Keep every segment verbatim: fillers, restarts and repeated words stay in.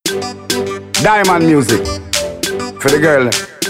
Diamond music for the girl.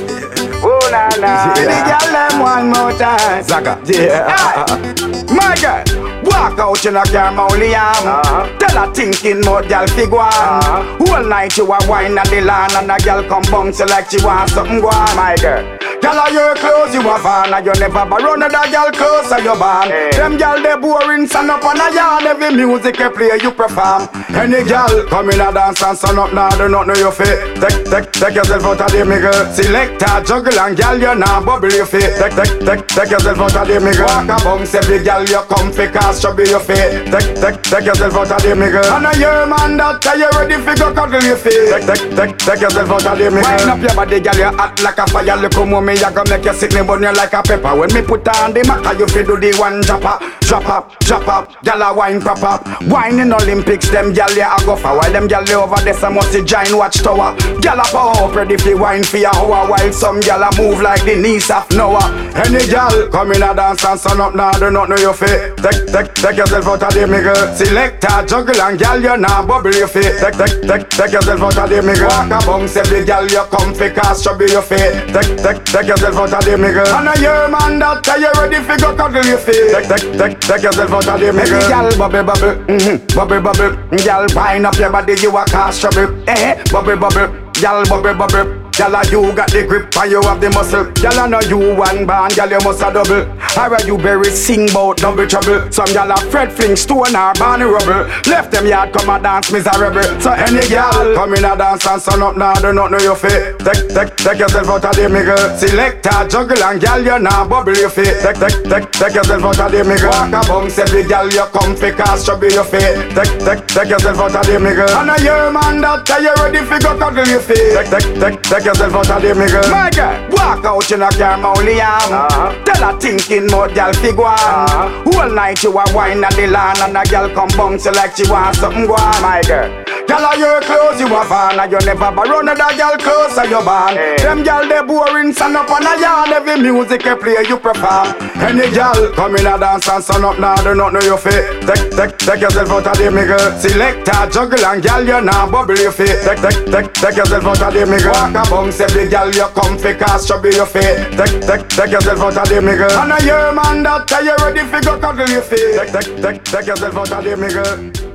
Oh na na, Yeah. the girl them one more time. Zaga. Yeah. Uh-uh. My girl, walk out in a car only arm. Uh-huh. Tell her thinking more girl fig one. Uh-huh. Whole night you a wine at the lawn and a girl come bounce you like she want something go on. My girl, girl are your clothes you a fan and you never borrow another girl clothes or your band. Hey. Them girl they boring stand up on a yard every music you play you perform. Any girl come in a dance and stand up now do not know your feet. Take take take yourself out of the middle. Select a juggle and girl you now bubble your feet. Take take take take yourself out of the middle. Walk a bounce every girl you comfy cause should be your feet. Take take take yourself out of the middle. And a your man that tell you ready fi go cuddle your feet. Take take take take yourself out of the middle. Wind up your body girl you hot like a fire. Look how me ya go make you sick me burn you like a pepper. When me put on the maca you fi do the one drop up, drop up, drop up. Girl a wine pop up. Wine in Olympics them girl you a go for. While them girl you over there some must giant watch tower. Girl a power up ready fi wine fi a hour. While some girl a move like the niece of Noah. Any girl come in a dance and sun up now do not know your feet. Take take take yourself out of the middle. Select a juggle and girl you now bubble your feet. Take take take take yourself out of the middle. Walk a bounce every girl you comfy cause should be your feet. Take take take yourself out of the middle. And a your man that tell you ready fi go cuddle your feet. Take take take take yourself out of the middle. Every girl bubble bubble, mhm, bubble bubble. Girl wind up your body you a cause trouble. Eh, bubble bubble. Girl bubble bubble. Girl, you got the grip and you have the muscle. Girl, I know you one band, girl, you must a double. Or you berry sing bout double trouble. Some girl a Fred fling stone or Barney rubble. Left them yard come a dance miserable. So any girl come in a dance and sun up now do not know your feet. Take take take yourself out of the middle. Select a juggle and girl you now bubble your feet. Take take take take yourself out of the middle. Walk a bounce every girl you comfy cause trouble your feet. Take take take yourself out of the middle. And a your man that tell you ready fi go cuddle your feet. Take take take take yourself out of the middle. My girl, walk out in a car only arm. Uh-huh. Tell her thinking more girl fig one. Uh-huh. Whole night you a wine at the lawn and a girl come bounce you like she want something go on. My girl, girl are your clothes you a fan and you never borrow another girl clothes or your band. Hey. Them girl they boring stand up on a yard every music you play you perform. Any girl come in a dance and sun up now do not know your feet. Take take take yourself out of the middle. Select a juggle and girl you now bubble your feet. Take take take take yourself out of the middle. Walk a bounce every girl you comfy cause should be your feet. Take take take yourself out of the middle. And a your man that tell you ready fi go cuddle your feet. Take take take take yourself out of the middle.